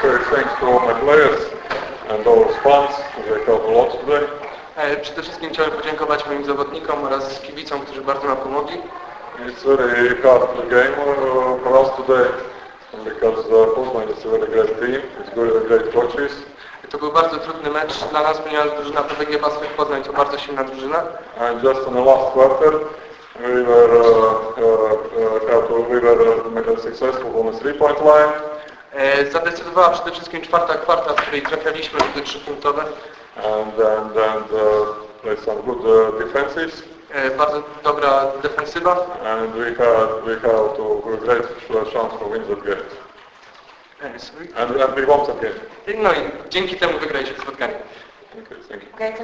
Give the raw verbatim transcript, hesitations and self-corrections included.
say thanks to all my players and all sponsors. They helped a lot today. Przede wszystkim chciałem podziękować moim zawodnikom oraz kibicom, którzy bardzo nam pomogli. It's very hard game uh, for us today because uh, Poznań is a very great team. It's very great coaches. To był bardzo trudny mecz dla nas, ponieważ drużyna P W G Basket Poznań to bardzo silna drużyna. And just in the last quarter, we were uh, uh, uh, have to, we were successful on the three-point line. E, zadecydowała przede wszystkim czwarta kwarta, w której trafialiśmy do trzypunktowe. And and and uh, play some good uh, defenses. E, bardzo dobra defensywa. And we had we have to great chance to win the game. E, sorry. And, and we won the game. No i dzięki temu wygraliśmy spotkanie. Okay, thank you. Okay,